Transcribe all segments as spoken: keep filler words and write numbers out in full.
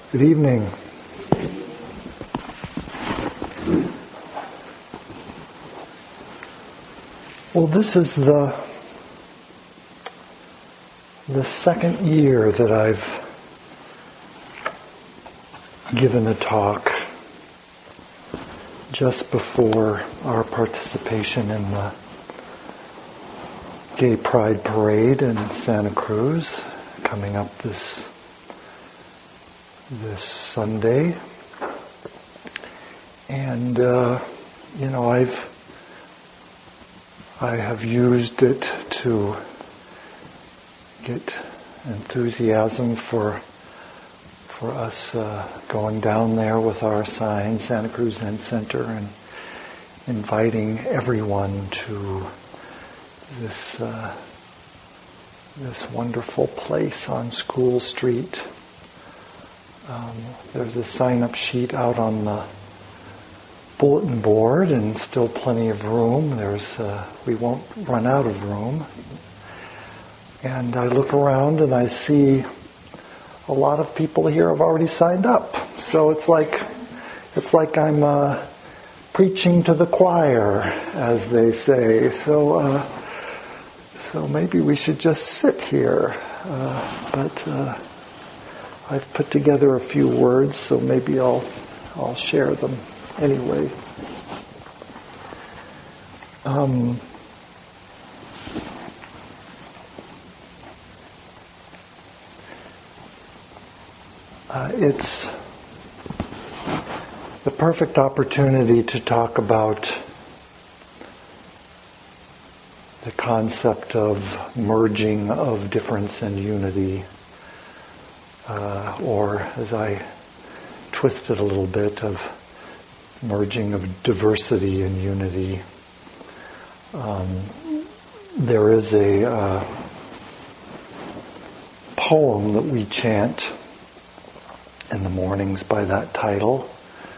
Good evening. Well, this is the the second year that I've given a talk just before our participation in the Gay Pride Parade in Santa Cruz, coming up this this Sunday. And uh, you know, I've I have used it to get enthusiasm for for us uh, going down there with our sign, Santa Cruz Zen Center, and inviting everyone to this uh, this wonderful place on School Street. Um, there's a sign-up sheet out on the bulletin board, and still plenty of room. There's uh, we won't run out of room. And I look around and I see a lot of people here have already signed up. So it's like it's like I'm uh, preaching to the choir, as they say. So uh, so maybe we should just sit here. Uh, but uh, I've put together a few words, so maybe I'll I'll share them anyway. Um, uh, it's the perfect opportunity to talk about the concept of merging of difference and unity. Uh, or, as I twist it a little bit, of merging of diversity and unity. Um, there is a uh, poem that we chant in the mornings by that title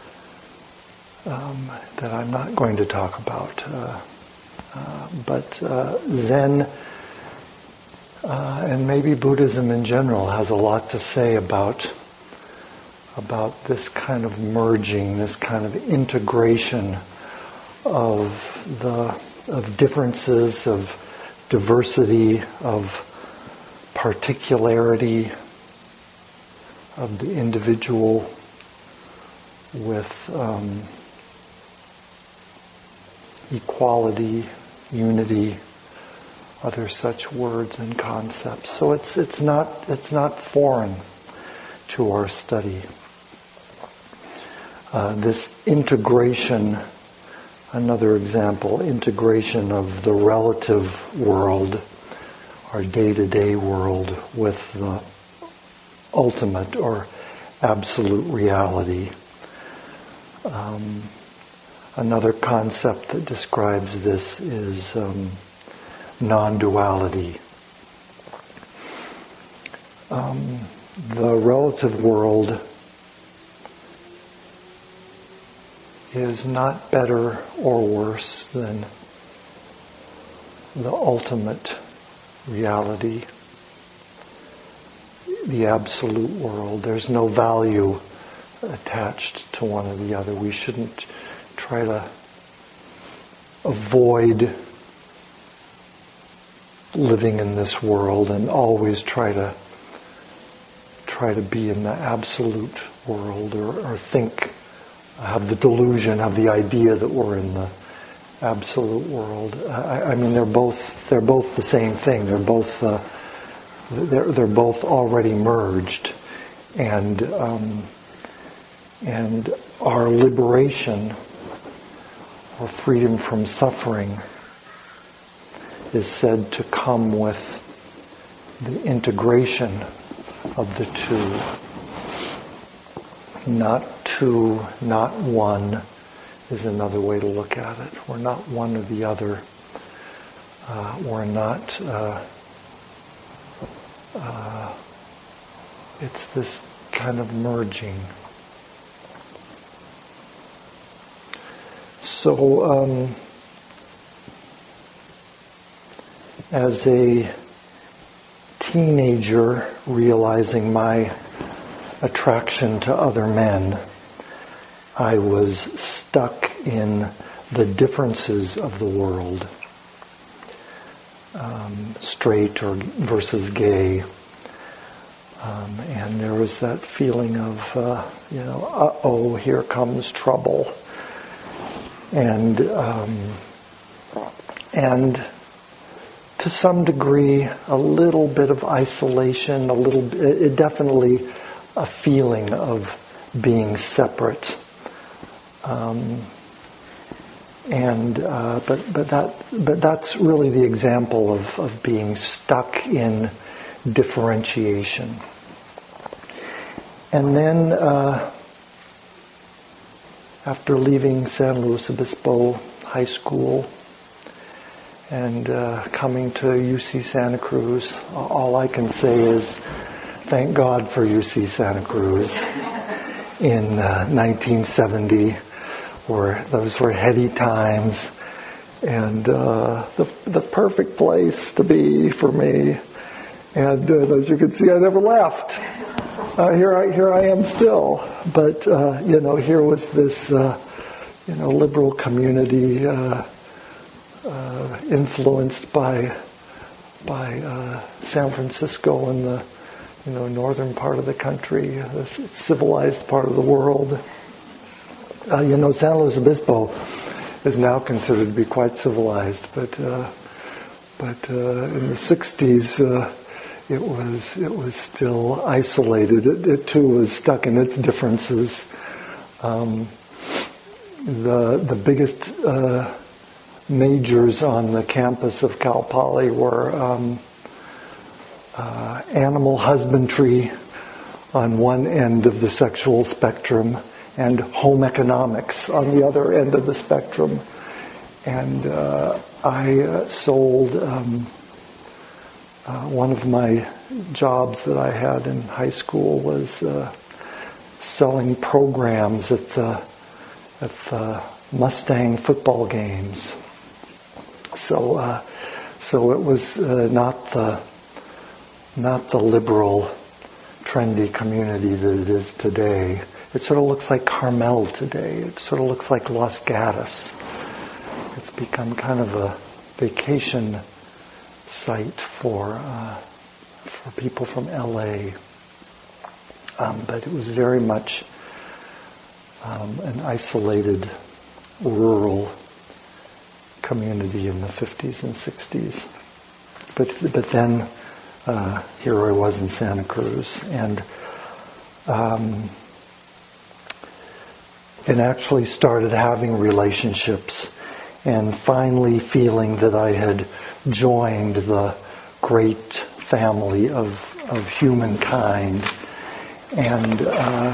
um, that I'm not going to talk about. Uh, uh, but uh, Zen Uh, and maybe Buddhism in general has a lot to say about about this kind of merging, this kind of integration of the of differences, of diversity, of particularity of the individual with um, equality, unity, other such words and concepts. So it's it's not it's not foreign to our study. Uh, this integration, another example, integration of the relative world, our day-to-day world, with the ultimate or absolute reality. Um, another concept that describes this is um, non-duality. Um, the relative world is not better or worse than the ultimate reality, the absolute world. There's no value attached to one or the other. We shouldn't try to avoid living in this world and always try to try to be in the absolute world, or, or think, have the delusion, have the idea that we're in the absolute world. I, I mean, they're both they're both the same thing. They're both uh, they're they're both already merged, and um, and our liberation or freedom from suffering is said to come with the integration of the two. Not two, not one, is another way to look at it. We're not one or the other. Uh, we're not... Uh, uh, it's this kind of merging. So, um, as a teenager realizing my attraction to other men. I was stuck in the differences of the world, um, straight or versus gay. Um, and there was that feeling of, uh, you know, uh-oh, here comes trouble. And um, and to some degree, a little bit of isolation, a little, it definitely a feeling of being separate. Um, and uh, but but that but that's really the example of, of being stuck in differentiation. And then uh, after leaving San Luis Obispo High School and uh, coming to U C Santa Cruz, all I can say is thank God for U C Santa Cruz in uh, nineteen seventy, where those were heady times, and uh, the the perfect place to be for me. And uh, as you can see, I never left. Uh, here I here I am still. But uh, you know, here was this uh, you know liberal community uh, uh, influenced by by uh, San Francisco and the you know northern part of the country, the civilized part of the world. Uh, you know, San Luis Obispo is now considered to be quite civilized, but uh, but uh, in the sixties. Uh, It was it was still isolated. It, it too was stuck in its differences. Um, the the biggest uh, majors on the campus of Cal Poly were um, uh, animal husbandry on one end of the sexual spectrum, and home economics on the other end of the spectrum. And uh, I uh, sold. Um, Uh, one of my jobs that I had in high school was uh, selling programs at the at the Mustang football games. So, uh, so it was uh, not the not the liberal, trendy community that it is today. It sort of looks like Carmel today. It sort of looks like Los Gatos. It's become kind of a vacation site for uh, for people from L A, um, but it was very much um, an isolated rural community in the fifties and sixties. But but then uh, here I was in Santa Cruz, and um, and actually started having relationships, and finally feeling that I had joined the great family of of humankind. And uh,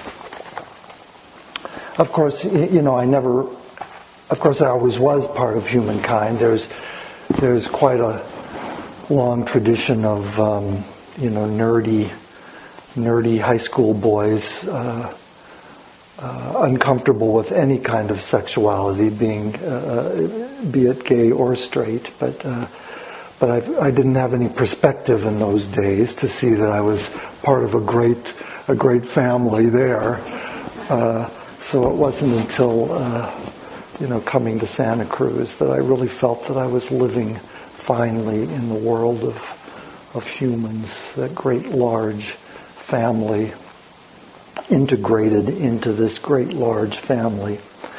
of course, you know, I never, of course, I always was part of humankind. There's there's quite a long tradition of um, you know nerdy nerdy high school boys uh, uh, uncomfortable with any kind of sexuality, being uh, be it gay or straight, but uh, but I've, I didn't have any perspective in those days to see that I was part of a great a great family there. Uh, so it wasn't until uh, you know coming to Santa Cruz that I really felt that I was living finally in the world of of humans, that great large family, integrated into this great large family.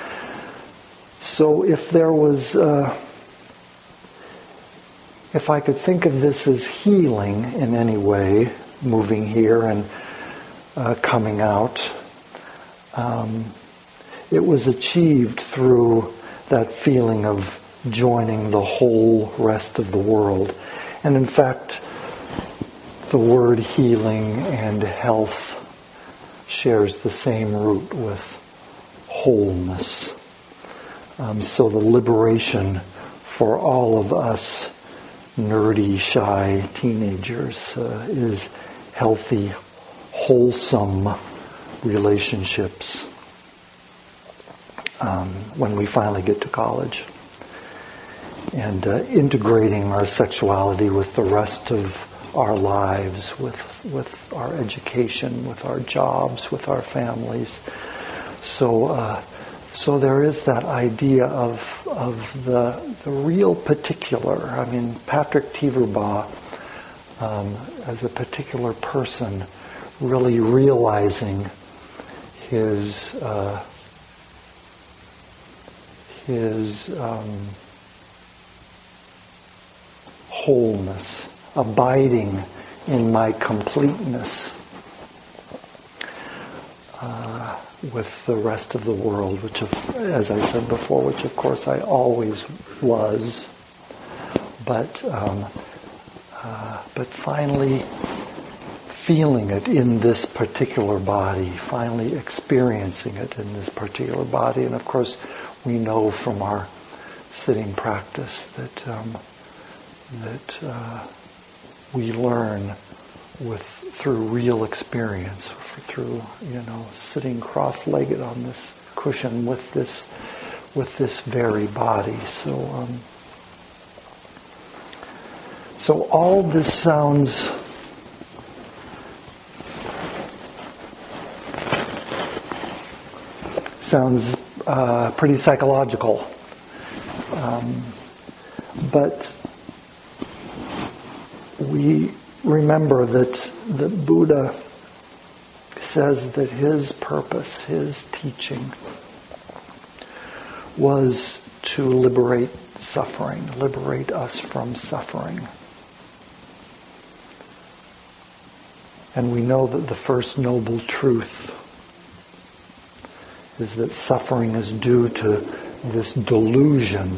So if there was, uh, if I could think of this as healing in any way, moving here and uh, coming out, um, it was achieved through that feeling of joining the whole rest of the world. And in fact, the word healing and health shares the same root with wholeness. Um, so the liberation for all of us nerdy, shy teenagers uh, is healthy, wholesome relationships um, when we finally get to college. And uh, integrating our sexuality with the rest of our lives, with with our education, with our jobs, with our families. So uh, so there is that idea of of the the real particular. I mean, Patrick Teverbaugh, um, as a particular person, really realizing his uh, his um, wholeness, abiding in my completeness uh, with the rest of the world, which, of, as I said before, which of course I always was, but um, uh, but finally feeling it in this particular body, finally experiencing it in this particular body. And of course, we know from our sitting practice that um, that uh, we learn with through real experience, through you know sitting cross-legged on this cushion with this with this very body. So um, so all this sounds sounds uh, pretty psychological, um, but we remember that the Buddha says that his purpose, his teaching, was to liberate suffering, liberate us from suffering. And we know that the first noble truth is that suffering is due to this delusion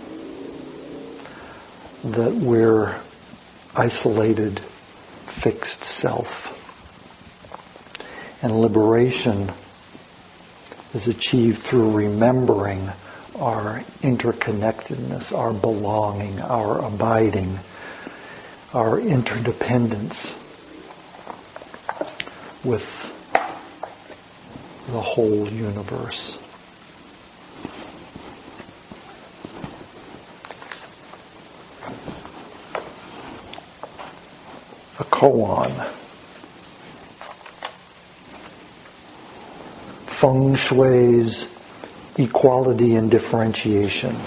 that we're isolated, fixed self. And liberation is achieved through remembering our interconnectedness, our belonging, our abiding, our interdependence with the whole universe. The koan. Feng Shui's Equality and Differentiation.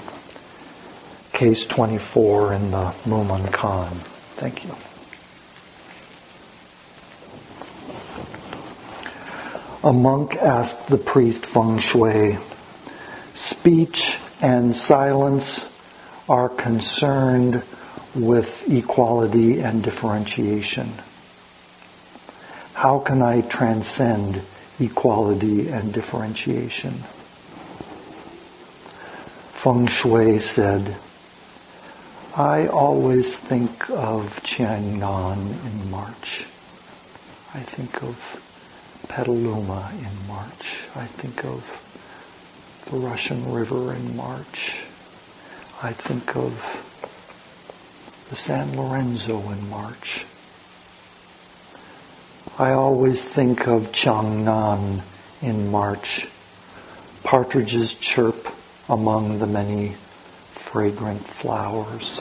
Case twenty-four in the Mumonkan. Khan. Thank you. A monk asked the priest Feng Shui, speech and silence are concerned with equality and differentiation. How can I transcend equality and differentiation? Feng Shui said, I always think of Qiannan in March. I think of Petaluma in March. I think of the Russian River in March. I think of the San Lorenzo in March. I always think of Changnan in March. Partridges chirp among the many fragrant flowers.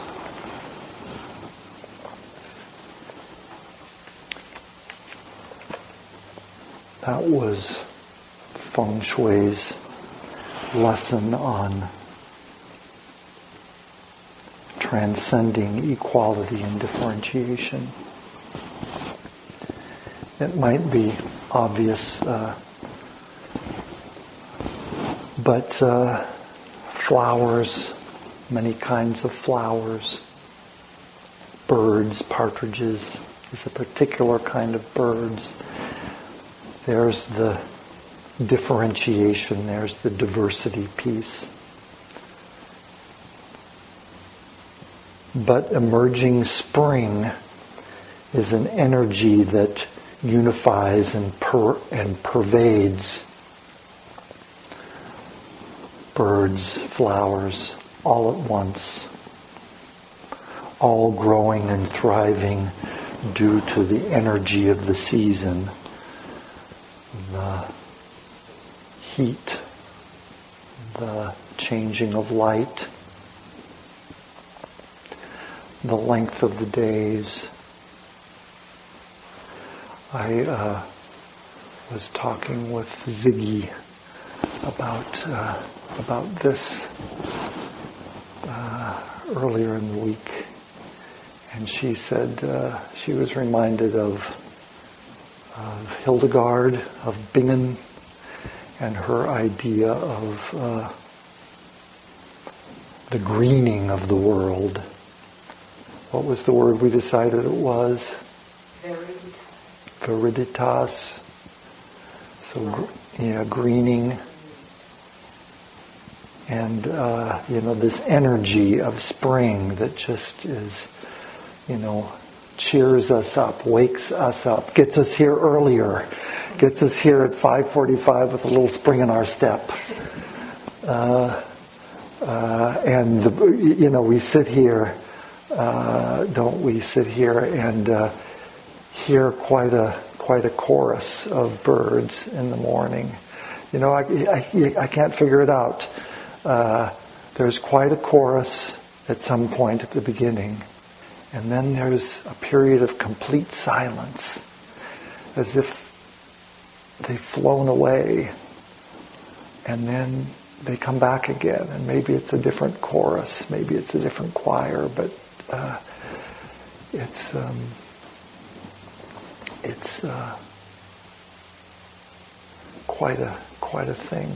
That was Feng Shui's lesson on transcending equality and differentiation. It might be obvious, uh, but uh, flowers, many kinds of flowers, birds, partridges is a particular kind of birds. There's the differentiation, there's the diversity piece. But emerging spring is an energy that unifies and per- and pervades birds, flowers, all at once, all growing and thriving due to the energy of the season, the heat, the changing of light, the length of the days, I uh, was talking with Ziggy about uh, about this uh, earlier in the week, and she said uh, she was reminded of of Hildegard of Bingen and her idea of uh, the greening of the world. What was the word we decided it was? Viriditas. Viriditas. So, gr- yeah, greening. And, uh, you know, this energy of spring that just is, you know, cheers us up, wakes us up, gets us here earlier, gets us here at five forty-five with a little spring in our step. Uh, uh, and, the, you know, we sit here, uh, don't we sit here and uh, hear quite a quite a chorus of birds in the morning. You know, I, I, I can't figure it out. Uh, there's quite a chorus at some point at the beginning. And then there's a period of complete silence, as if they've flown away. And then they come back again. And maybe it's a different chorus. Maybe it's a different choir. But uh, it's um, it's uh, quite a quite a thing.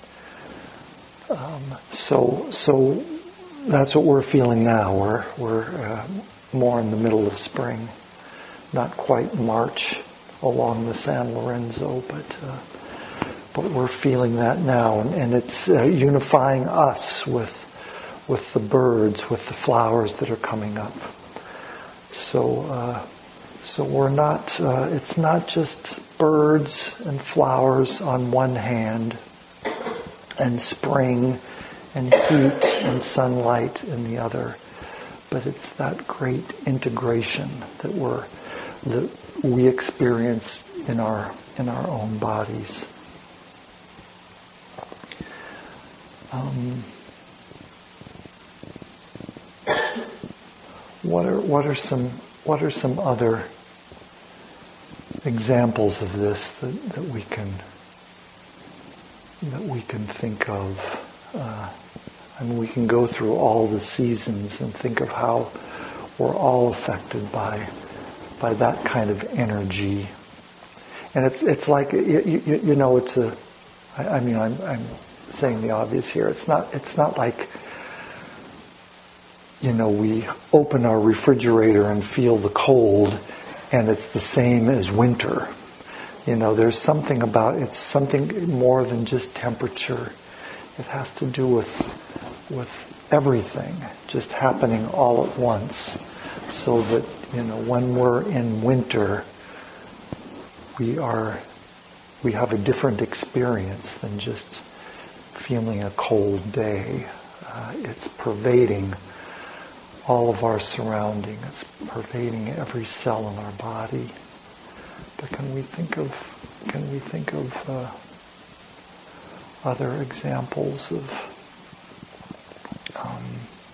Um, so so that's what we're feeling now. We're we're uh, more in the middle of spring, not quite March along the San Lorenzo, but uh, but we're feeling that now, and, and it's uh, unifying us with with the birds, with the flowers that are coming up. So uh, so we're not. Uh, it's not just birds and flowers on one hand, and spring and heat and sunlight in the other, but it's that great integration that we're that we experience in our in our own bodies. Um, what are what are some what are some other examples of this that, that we can that we can think of? Uh, I mean, we can go through all the seasons and think of how we're all affected by by that kind of energy. And it's it's like you, you, you know it's a. I, I mean, I'm I'm saying the obvious here. It's not it's not like, you know, we open our refrigerator and feel the cold, and it's the same as winter. You know, there's something about it's something more than just temperature. It has to do with with everything just happening all at once, so that, you know, when we're in winter, we are we have a different experience than just feeling a cold day. Uh, it's pervading all of our surrounding. It's pervading every cell in our body. But can we think of can we think of uh, other examples of um,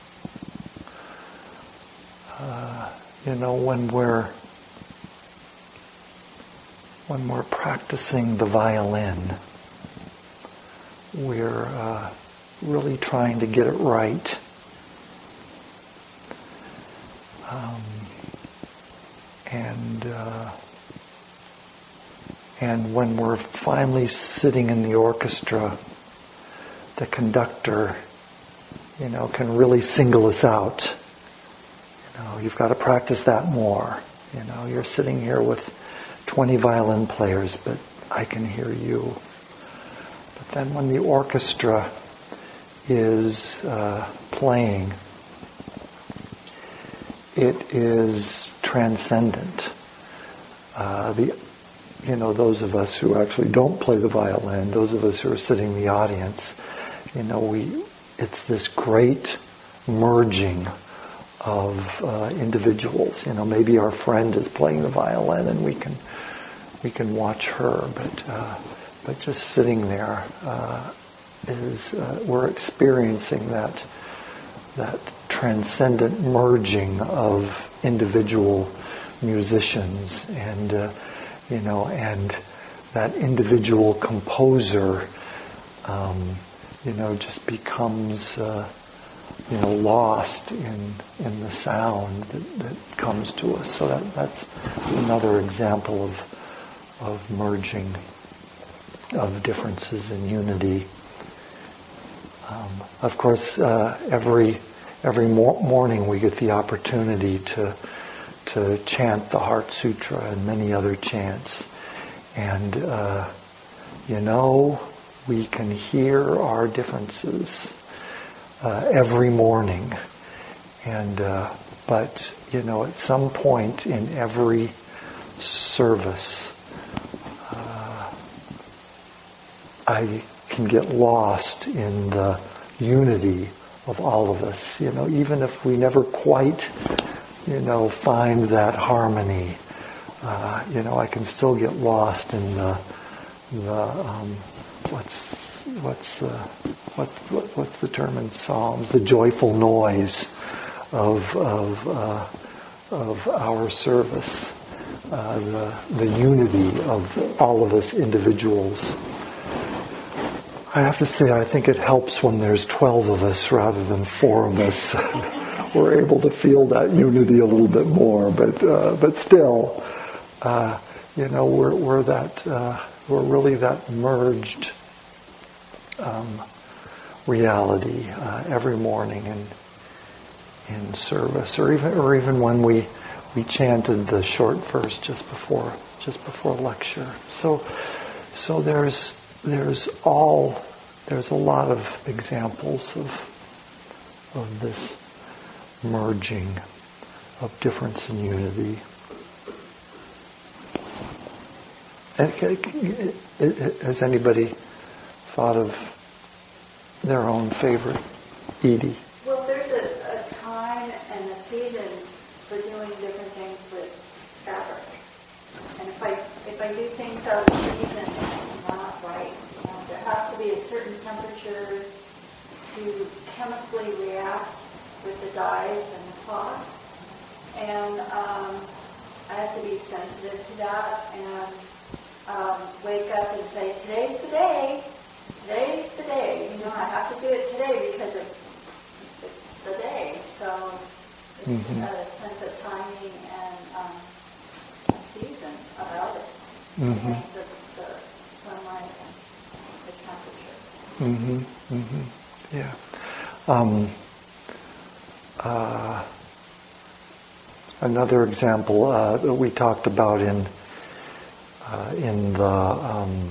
uh, you know, when we're when we're practicing the violin, we're uh, really trying to get it right. Um, and uh, and when we're finally sitting in the orchestra, the conductor, you know, can really single us out. You know, you've got to practice that more. You know, you're sitting here with twenty violin players, but I can hear you. But then when the orchestra is uh, playing, it is transcendent. Uh, the, you know, those of us who actually don't play the violin, those of us who are sitting in the audience, you know, we, it's this great merging of uh, individuals. You know, maybe our friend is playing the violin and we can we can watch her, but uh, but just sitting there uh, is uh, we're experiencing that that transcendent merging of individual musicians, and uh, you know, and that individual composer, um, you know, just becomes, uh, you know, lost in in the sound that, that comes to us. So that, that's another example of of merging of differences in unity. Um, of course, uh, every every mor- morning we get the opportunity to to chant the Heart Sutra and many other chants, and uh, you know, we can hear our differences uh, every morning, and uh, but you know, at some point in every service, uh, I can get lost in the unity of all of us. You know, even if we never quite, you know, find that harmony, uh, you know, I can still get lost in the the um, what's what's uh, what, what what's the term in Psalms? The joyful noise of of uh, of our service, uh, the the unity of all of us individuals. I have to say, I think it helps when there's twelve of us rather than four of us. We're able to feel that unity a little bit more, but uh, but still, uh, you know, we're we're that uh, we're really that merged um, reality uh, every morning in in service, or even or even when we we chanted the short verse just before just before lecture. So so there's. There's all, there's a lot of examples of of this merging of difference and unity. Has anybody thought of their own favorite Edie? Well, there's a, a time and a season for doing different things with fabric. And if I if I do things out of season, it's not right. Um, there has to be a certain temperature to chemically react with the dyes and the cloth. And um, I have to be sensitive to that and um, wake up and say, today's the day. Today's the day. You know, I have to do it today because it's, it's the day. So it's mm-hmm. a sense of timing and um, a season about it. Mm-hmm. The, the sunlight and the temperature. Mm-hmm. Mm-hmm. Yeah. Um, uh, another example uh, that we talked about in uh, in the um,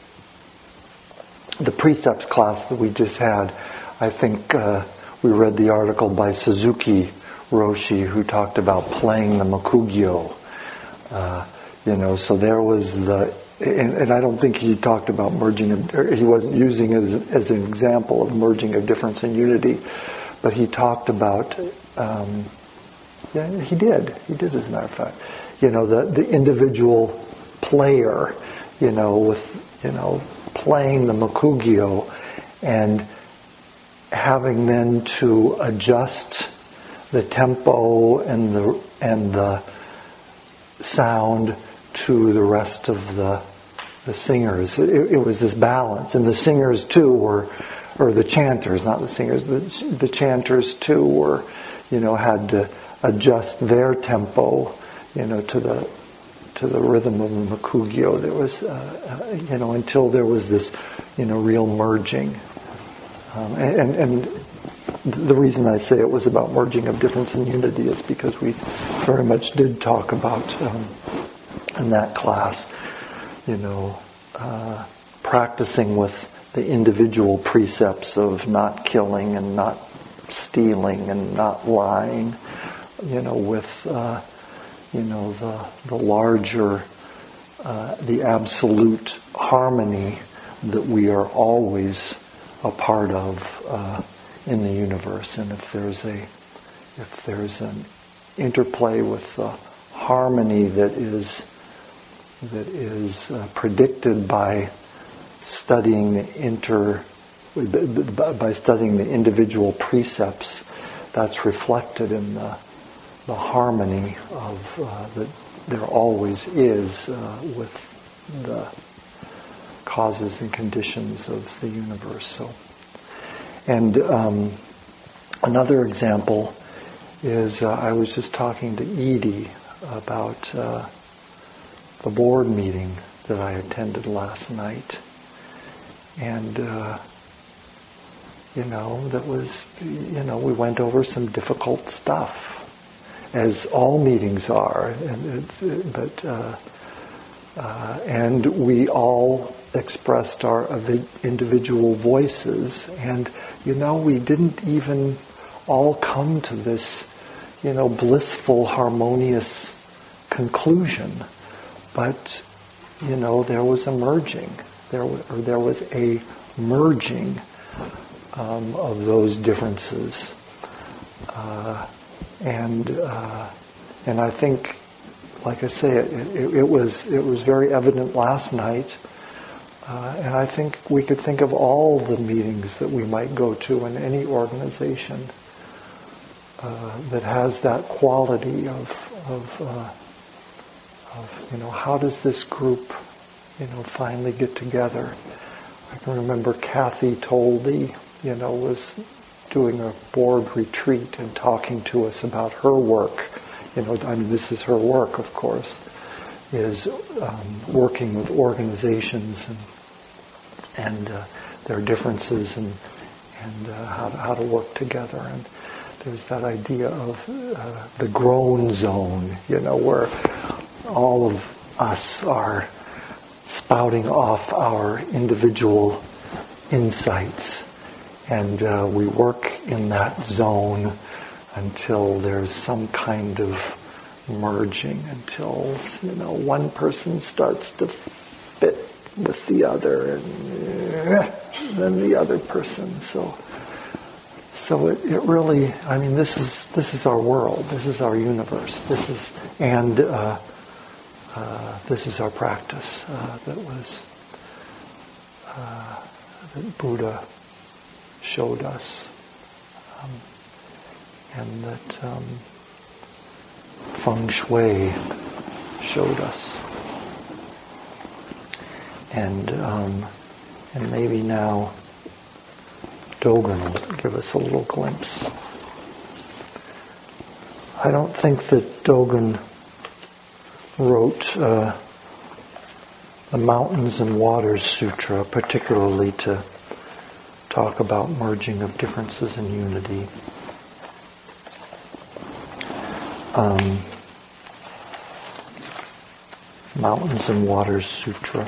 the precepts class that we just had, I think uh, we read the article by Suzuki Roshi who talked about playing the Makugyo. Uh, you know, so there was the, and, and I don't think he talked about merging, of, or he wasn't using it as, as an example of merging of difference and unity, but he talked about, um, yeah, he did, he did as a matter of fact, you know, the, the individual player, you know, with, you know, playing the Makugyo and having then to adjust the tempo and the and the sound to the rest of the the singers. It, it was this balance, and the singers too were, or the chanters, not the singers, the, the chanters too were, you know, had to adjust their tempo, you know, to the to the rhythm of the Makugyo. There was, uh, uh, you know, until there was this, you know, real merging. Um, and, and the reason I say it was about merging of difference and unity is because we very much did talk about, um, in that class, you know, uh, practicing with the individual precepts of not killing and not stealing and not lying, you know, with, uh, you know, the the larger, uh, the absolute harmony that we are always a part of uh, in the universe. And if there's a, if there's an interplay with the harmony that is that is uh, predicted by studying the inter, by studying the individual precepts, that's reflected in the the harmony of uh, that there always is uh, with the causes and conditions of the universe. So, and um, another example is uh, I was just talking to Edie about uh, the board meeting that I attended last night, and uh, you know that was you know we went over some difficult stuff, as all meetings are, and it's, but uh, uh, and we all expressed our individual voices, and you know we didn't even all come to this you know blissful, harmonious conclusion, but you know there was a merging, there was, or there was a merging um, of those differences, uh, and uh, and I think, like I say, it, it, it was it was very evident last night. Uh, and I think we could think of all the meetings that we might go to in any organization uh, that has that quality of, of, uh, of, you know, how does this group, you know, finally get together? I can remember Kathy Toldy, you know, was doing a board retreat and talking to us about her work. You know, I mean, this is her work, of course. Is um, working with organizations and and uh, their differences and and uh, how to, how to work together. And there's that idea of uh, the grown zone, you know, where all of us are spouting off our individual insights, and uh, we work in that zone until there's some kind of merging, until you know one person starts to fit with the other, and then the other person. So, so it, it really, I mean, this is this is our world. This is our universe. This is and uh, uh, this is our practice uh, that was uh, that Buddha showed us, um, and that. Um, Feng Shui showed us, and um, and maybe now Dogen will give us a little glimpse. I don't think that Dogen wrote uh, the Mountains and Waters Sutra particularly to talk about merging of differences in unity. Um, Mountains and Waters Sutra.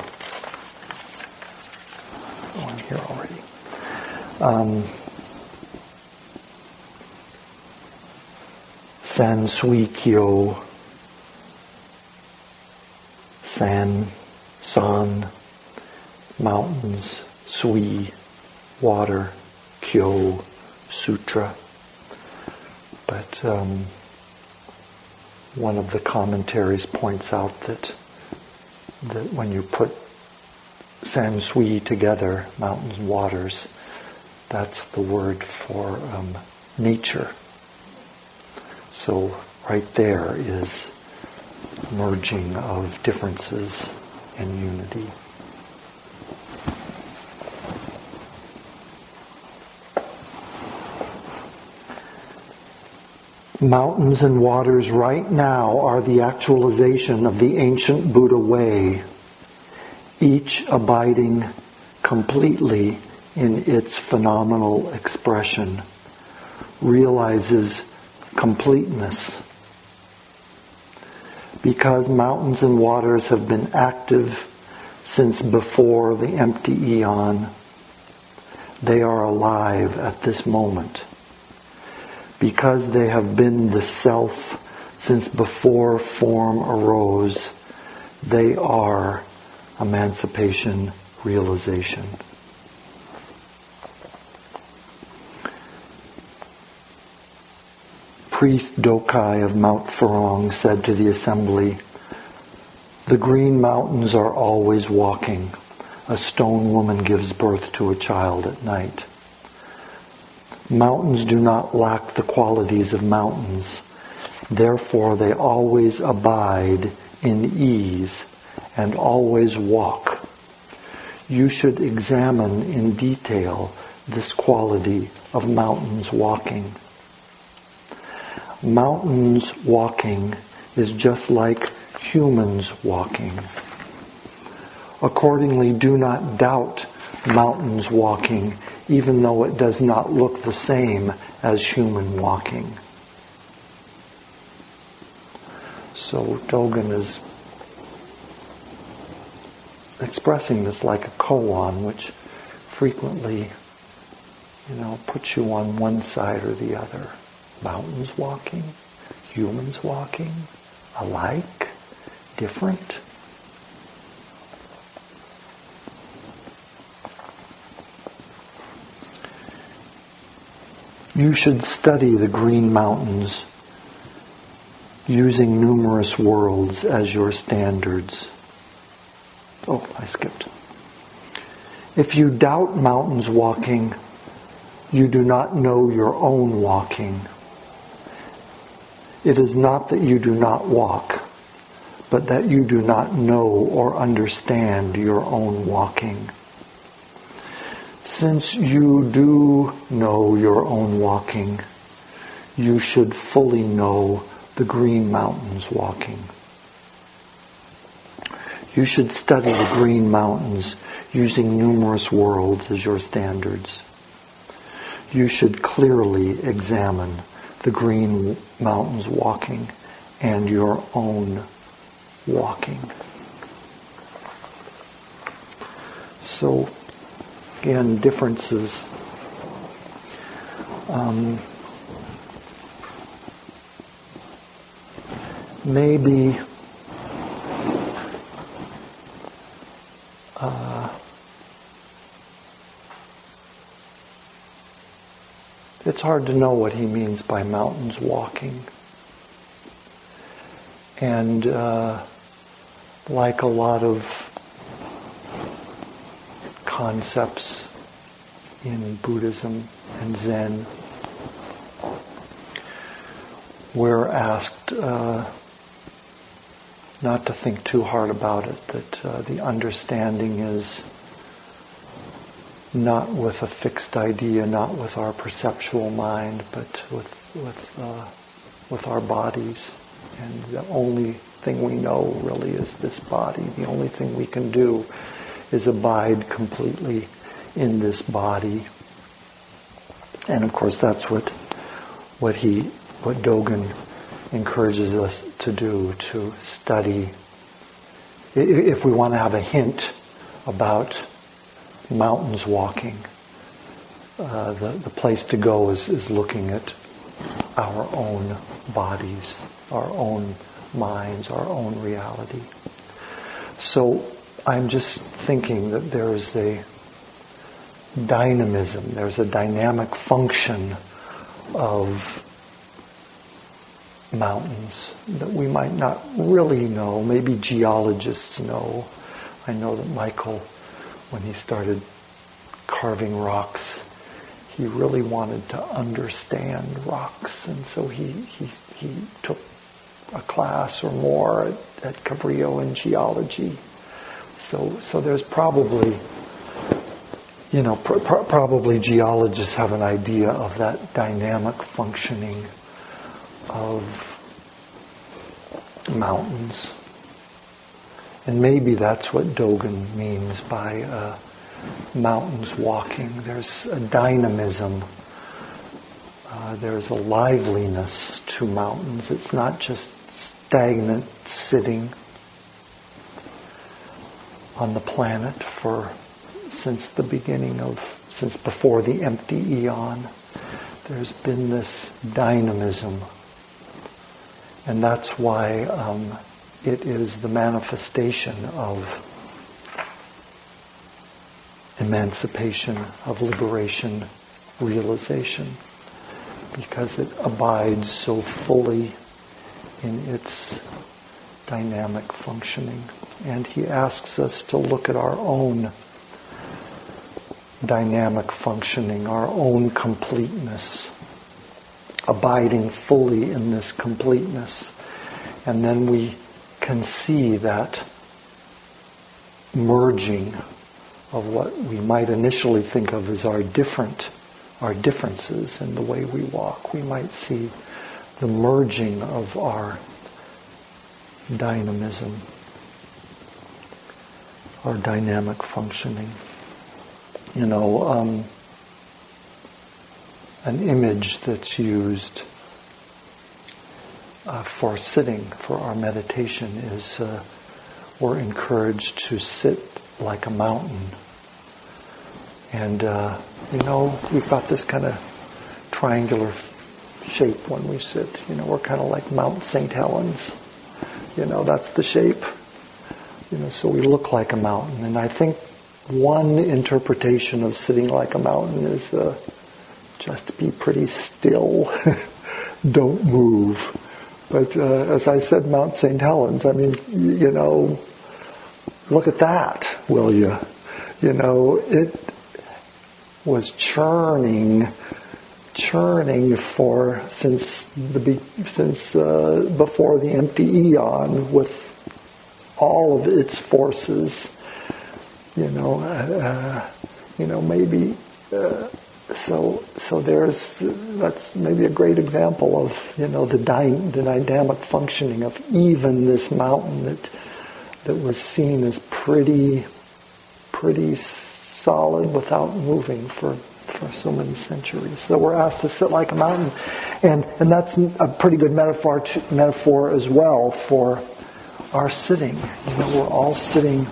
Oh, I'm here already. Um, San Sui Kyo. San, San, Mountains, Sui, Water, Kyo, Sutra. But um, one of the commentaries points out that that when you put San Sui together, mountains and waters, that's the word for um, nature. So right there is merging of differences and unity. Mountains and waters right now are the actualization of the ancient Buddha way, each abiding completely in its phenomenal expression, realizes completeness. Because mountains and waters have been active since before the empty eon, they are alive at this moment. Because they have been the self since before form arose, they are emancipation realization. Priest Dokai of Mount Furong said to the assembly, "The green mountains are always walking. A stone woman gives birth to a child at night. Mountains do not lack the qualities of mountains. Therefore, they always abide in ease and always walk. You should examine in detail this quality of mountains walking. Mountains walking is just like humans walking. Accordingly, do not doubt mountains walking, even though it does not look the same as human walking. So Dogen is expressing this like a koan, which frequently, you know, puts you on one side or the other. Mountains walking, humans walking, alike, different. You should study the green mountains using numerous worlds as your standards. Oh, I skipped. If you doubt mountains walking, you do not know your own walking. It is not that you do not walk, but that you do not know or understand your own walking. Since you do know your own walking, you should fully know the green mountains walking. You should study the green mountains using numerous worlds as your standards. You should clearly examine the green mountains walking and your own walking. So, again, differences. Um, maybe uh, it's hard to know what he means by mountains walking. And uh, like a lot of concepts in Buddhism and Zen, we're asked uh, not to think too hard about it, that uh, the understanding is not with a fixed idea, not with our perceptual mind, but with with uh, with our bodies. And the only thing we know really is this body. The only thing we can do is abide completely in this body. And of course that's what what he what Dogen encourages us to do, to study. If we want to have a hint about mountains walking, uh, the, the place to go is, is looking at our own bodies, our own minds, our own reality. So I'm just thinking that there's a dynamism, there's a dynamic function of mountains that we might not really know. Maybe geologists know. I know that Michael, when he started carving rocks, he really wanted to understand rocks, and so he he, he took a class or more at, at Cabrillo in geology. So so there's probably, you know, pr- pr- probably geologists have an idea of that dynamic functioning of mountains. And maybe that's what Dogen means by uh, mountains walking. There's a dynamism. Uh, there's a liveliness to mountains. It's not just stagnant sitting on the planet for since the beginning of, since before the empty eon. There's been this dynamism. And that's why um, it is the manifestation of emancipation, of liberation, realization, because it abides so fully in its dynamic functioning. And he asks us to look at our own dynamic functioning, our own completeness, abiding fully in this completeness. And then we can see that merging of what we might initially think of as our different, our differences in the way we walk. We might see the merging of our dynamism, our dynamic functioning. You know, um, an image that's used uh, for sitting, for our meditation, is uh, we're encouraged to sit like a mountain. And, uh, you know, we've got this kind of triangular f- shape when we sit. You know, we're kind of like Mount Saint Helens. You know, that's the shape. You know, so we look like a mountain. And I think one interpretation of sitting like a mountain is uh, just be pretty still. Don't move. But uh, as I said, Mount Saint Helens, I mean, you know, look at that, will you? You know, it was churning, churning for since the since uh, before the empty eon with all of its forces. You know, uh, you know, maybe. Uh, so, so there's that's maybe a great example of you know the, dy- the dynamic functioning of even this mountain that. that was seen as pretty, pretty solid without moving for, for so many centuries. So we're asked to sit like a mountain, and and that's a pretty good metaphor to, metaphor as well for our sitting. You know, we're all sitting,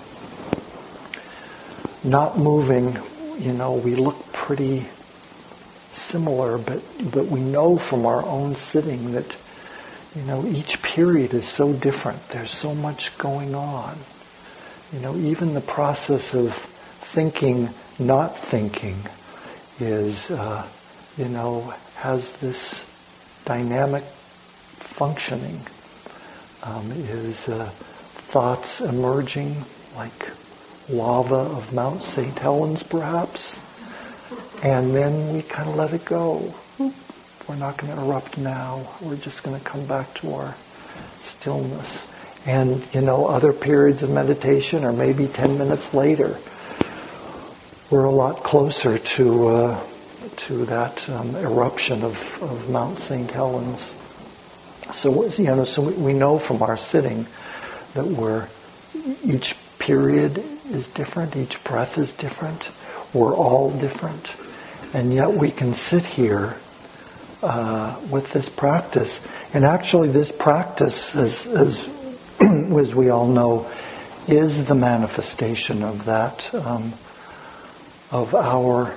not moving. You know, we look pretty similar, but but we know from our own sitting that. You know, each period is so different. There's so much going on. You know, even the process of thinking, not thinking, is, uh, you know, has this dynamic functioning. Um, is uh, thoughts emerging like lava of Mount Saint Helens, perhaps, and then we kind of let it go. We're not going to erupt now. We're just going to come back to our stillness. And, you know, other periods of meditation, or maybe ten minutes later, we're a lot closer to uh, to that um, eruption of, of Mount Saint Helens. So, you know, so we, we know from our sitting that we're each period is different, each breath is different. We're all different, and yet we can sit here. Uh, with this practice, and actually this practice, as, as, as we all know, is the manifestation of that, um, of our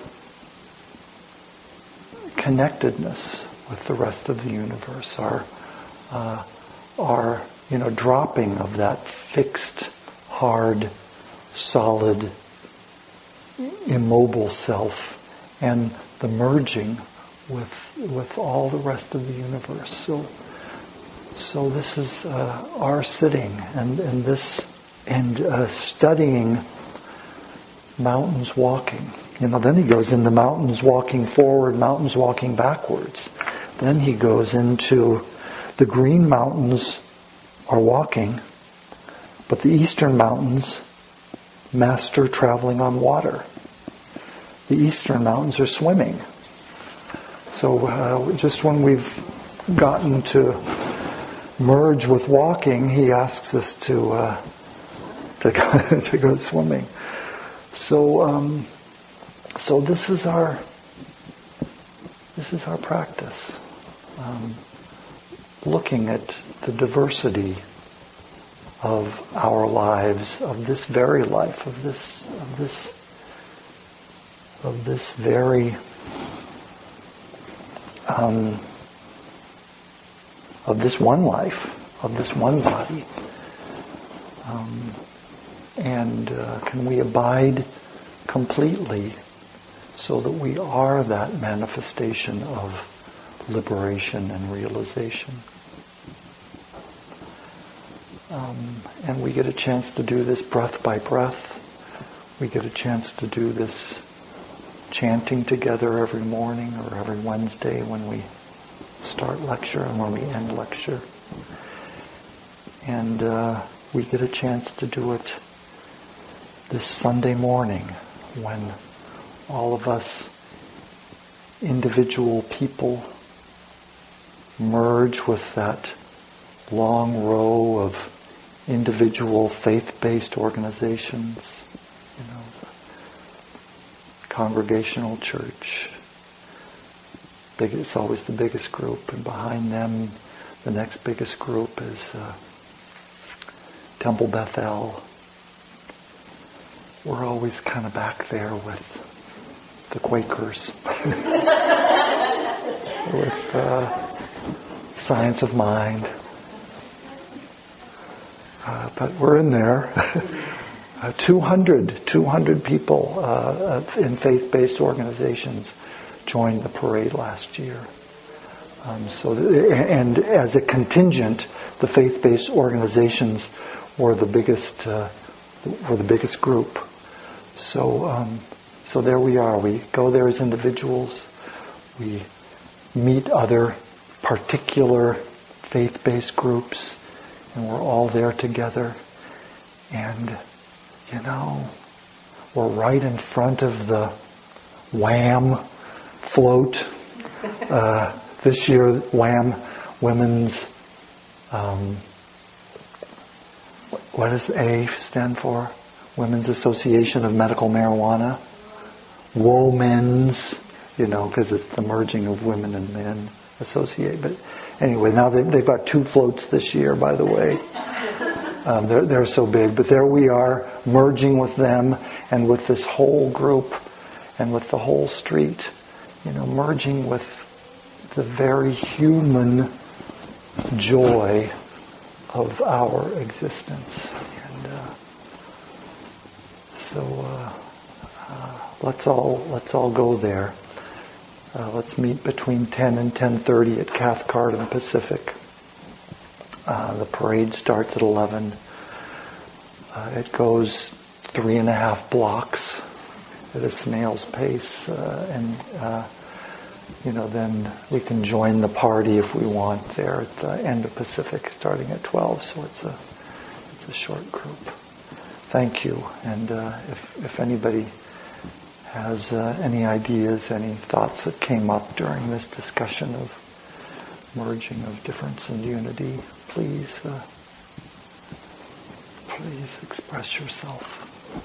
connectedness with the rest of the universe, our, uh, our, you know, dropping of that fixed, hard, solid, immobile self, and the merging with with all the rest of the universe. So so this is uh, our sitting and, and this and uh, studying mountains walking. You know, then he goes into mountains walking forward, mountains walking backwards. Then he goes into the green mountains are walking, but the eastern mountains master traveling on water. The eastern mountains are swimming. So uh, just when we've gotten to merge with walking, he asks us to uh, to, go, to go swimming. So um, so this is our this is our practice, um, looking at the diversity of our lives, of this very life, of this of this of this very Um, of this one life, of this one body. Um, and uh, can we abide completely so that we are that manifestation of liberation and realization? Um, and we get a chance to do this breath by breath. We get a chance to do this chanting together every morning or every Wednesday when we start lecture and when we end lecture. And uh, we get a chance to do it this Sunday morning when all of us individual people merge with that long row of individual faith-based organizations, you know, congregational church. Big, it's always the biggest group, and behind them, the next biggest group is uh, Temple Bethel. We're always kind of back there with the Quakers, with uh, Science of Mind. Uh, but we're in there. uh, two hundred, two hundred people uh, in faith-based organizations joined the parade last year. Um, so, th- and as a contingent, the faith-based organizations were the biggest, uh, were the biggest group. So, um, so there we are. We go there as individuals. We meet other particular faith-based groups, and we're all there together. And, you know, we're right in front of the WHAM float. Uh, this year, WHAM, Women's, um, what does A stand for? Women's Association of Medical Marijuana. Women's, you know, because it's the merging of women and men associate. But anyway, now they, they've got two floats this year, by the way. Um, they're, they're so big. But there we are, merging with them and with this whole group and with the whole street, you know, merging with the very human joy of our existence. And uh, so uh, uh, let's all let's all go there. Uh, let's meet between ten and ten thirty at Cathcart and Pacific. Uh, the parade starts at eleven. Uh, it goes three and a half blocks at a snail's pace, uh, and uh, you know, then we can join the party if we want there at the end of Pacific, starting at twelve. So it's a it's a short group. Thank you. And uh, if if anybody has uh, any ideas, any thoughts that came up during this discussion of merging of difference and unity, please uh, please express yourself.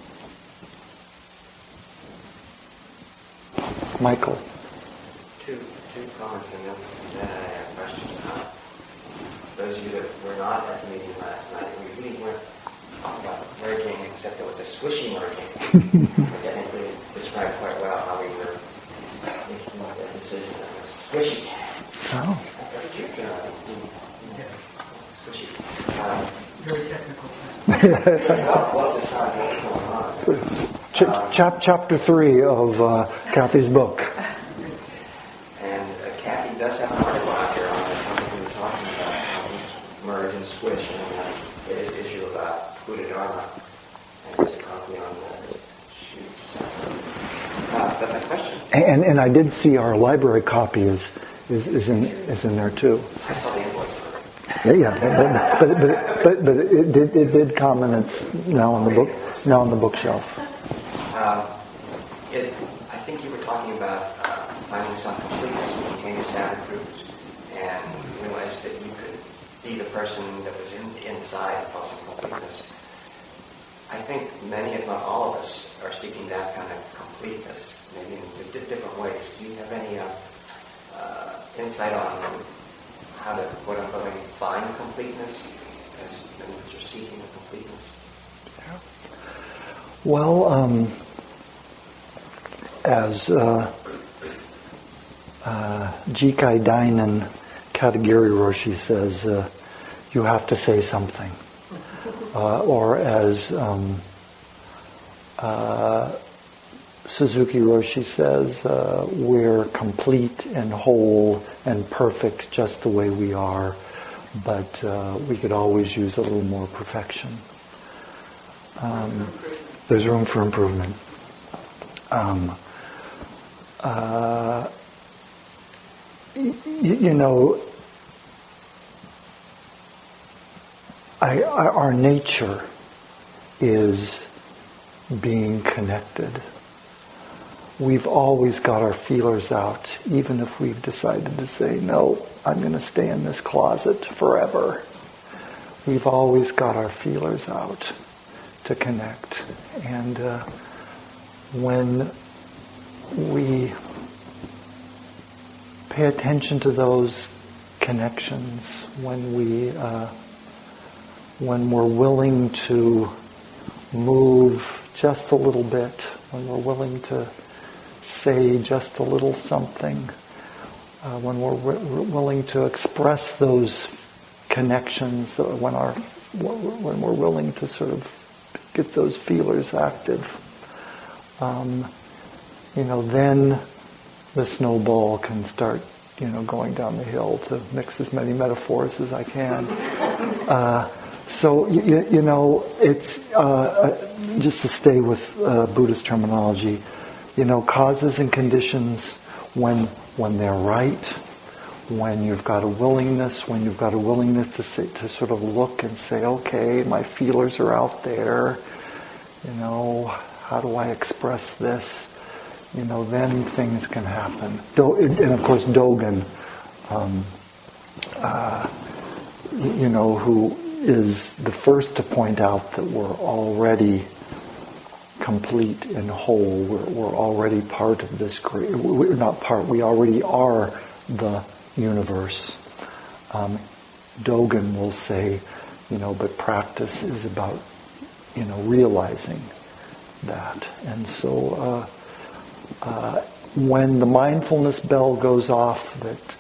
Michael. Two two comments and then, then I have a question. Uh, those of you that were not at the meeting last night, we really weren't talking about merging, except it was a swishy merging. Which I think we described quite well how we were making the decision that was swishy. Oh. Yes. Swishy. Um, Very technical. well, well, decide what's going on. Ch- chap- chapter three of uh, Kathy's book. And uh, Kathy does have an article out there on the topic we were talking about, how we merge and switch, and uh, it is an issue about Buddha Dharma. And there's a copy on the sheet. Uh, but my question... And and I did see our library copy is is, is in is in there too. I saw the invoice. Yeah, yeah, but but but, but, but it did it did come, and it's now on the book now on the bookshelf. Um, it, I think you were talking about uh, finding some completeness when you came to Santa Cruz, and realized that you could be the person that was in, inside of some completeness. I think many, if not all of us, are seeking that kind of completeness, maybe in di- different ways. Do you have any uh, uh, insight on how to, quote unquote, find completeness as you're seeking a completeness? Well, um, as uh, uh, Jikai Dainen Katagiri Roshi says, uh, you have to say something. Uh, or as um, uh, Suzuki Roshi says, uh, we're complete and whole and perfect just the way we are, but uh, we could always use a little more perfection. Um, there's room for improvement. Um, uh, y- you know, I, I, our nature is being connected. We've always got our feelers out, even if we've decided to say, no, I'm going to stay in this closet forever. We've always got our feelers out to connect. And uh, when we pay attention to those connections, when we, uh, when we're willing to move just a little bit, when we're willing to say just a little something, uh, when we're, we're willing to express those connections, when our when we're willing to sort of get those feelers active, um, you know, then the snowball can start, you know, going down the hill, to mix as many metaphors as I can. Uh, so, you, you know, it's, uh, just to stay with uh, Buddhist terminology, you know, causes and conditions, when when they're right, when you've got a willingness, when you've got a willingness to say, to sort of look and say, okay, my feelers are out there, you know, how do I express this? You know, then things can happen. Do, and of course, Dogen, um, uh, you know, who is the first to point out that we're already complete and whole. We're, we're already part of this great. We're not part. We already are the universe. Um, Dogen will say, you know, but practice is about, you know, realizing that. And so, uh, uh, when the mindfulness bell goes off that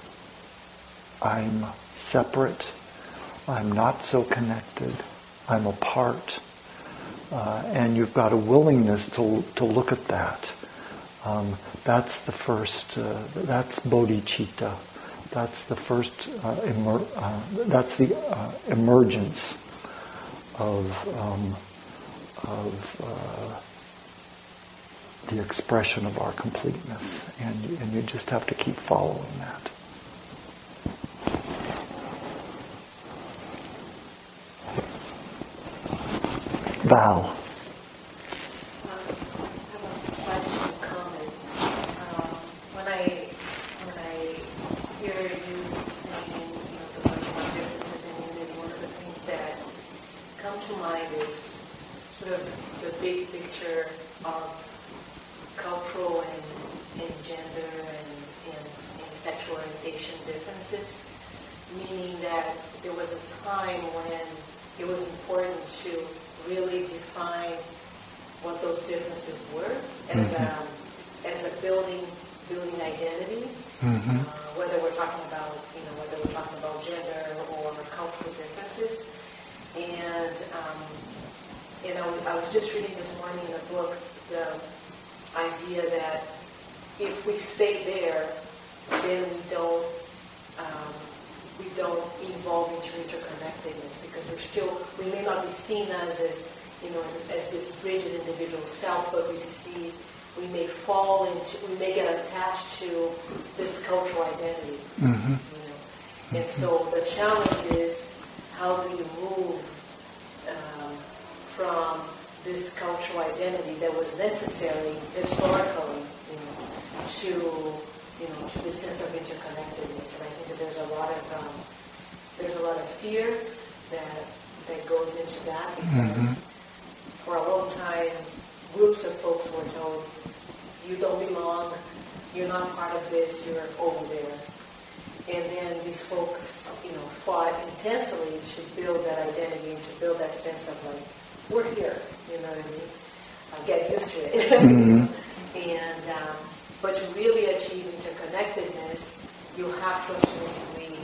I'm separate, I'm not so connected, I'm apart, uh, and you've got a willingness to to look at that. Um, that's the first. Uh, that's bodhicitta. That's the first. Uh, emer- uh, that's the uh, emergence of um, of uh, the expression of our completeness, and and you just have to keep following that. Val. Um, I have a question, comment. Um, when I when I hear you saying, you know, the marginal differences in unity, one of the things that come to mind is sort of the big picture of cultural and, and gender and, and, and sexual orientation differences, meaning that there was a time when it was important to really define what those differences were as mm-hmm. a as a building building identity, mm-hmm. uh, whether we're talking about you know whether we're talking about gender or cultural differences. And um, you know I was just reading this morning in a book the idea that if we stay there, then we don't um, we don't evolve into interconnectedness, because we're still, we may not be seen as this, you know, as this rigid individual self, but we see, we may fall into, we may get attached to this cultural identity, mm-hmm. you know. And so the challenge is, how do you move um, from this cultural identity that was necessary historically, you know, to you know, to this sense of interconnectedness. And I think that there's a lot of um, there's a lot of fear that that goes into that, because mm-hmm. for a long time, groups of folks were told, you don't belong, you're not part of this, you're over there. And then these folks, you know, fought intensely to build that identity and to build that sense of like, we're here, you know what I mean? Uh, get used to it. Mm-hmm. and um, But to really achieve interconnectedness, you have to ultimately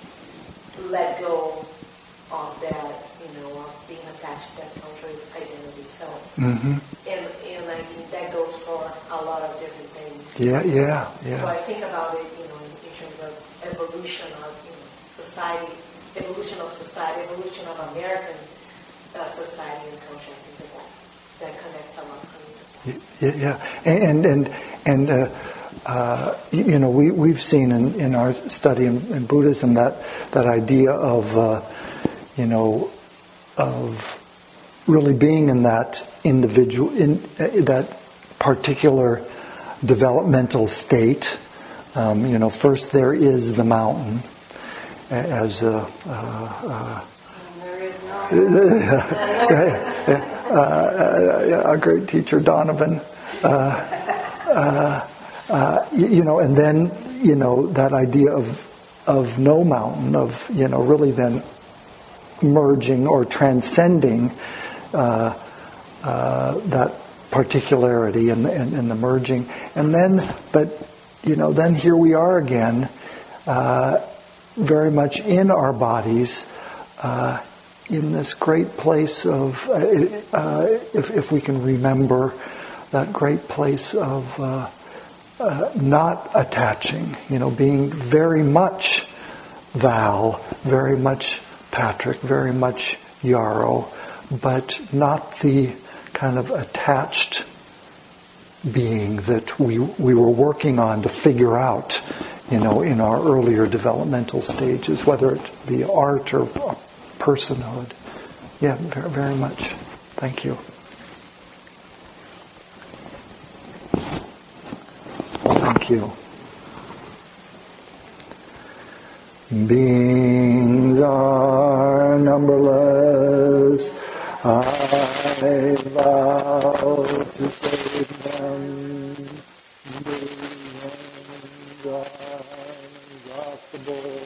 let go of that, you know, of being attached to that cultural identity. So, mm-hmm. and, and I mean, that goes for a lot of different things. Yeah, yeah, yeah. So I think about it, you know, in, in terms of evolution of, you know, society, evolution of society, evolution of American uh, society and culture. I think that that connects a lot for me. Yeah, yeah, and and and uh, uh, you know, we we've seen in, in our study in, in Buddhism that that idea of uh, you know of really being in that individual, in uh, that particular developmental state. Um, you know, first there is the mountain, as a, uh, uh, there is no uh, a great teacher, Donovan. Uh, uh, uh, you, you know, and then you know that idea of of no mountain, of you know, really then merging or transcending uh, uh, that particularity and, and, and the merging, and then, but you know, then here we are again, uh, very much in our bodies, uh, in this great place of, uh, uh, if, if we can remember that great place of uh, uh, not attaching, you know, being very much Val, very much Patrick, very much Yarrow, but not the kind of attached being that we we were working on to figure out, you know, in our earlier developmental stages, whether it be art or personhood. Yeah, very, very much. Thank you. Thank you. Beings are numberless. I vow to save them. Beings are unexhaustible.